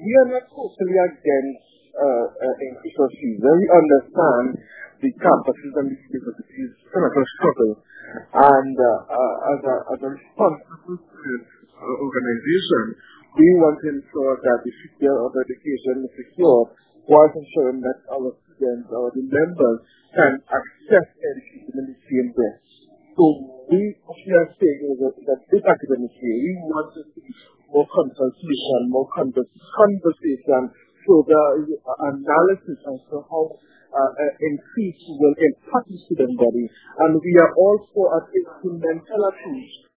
we are not totally against increased fees. We understand the campuses and the universities financial struggle, and as a responsible organization, we want to ensure that the future of education is secure, while ensuring that our students or the members can access education in the same way. So what we are saying is that this academic year, we want to see more consultation, more conversation, so the analysis as to how increase will impact the student body. And we are also an instrumental approach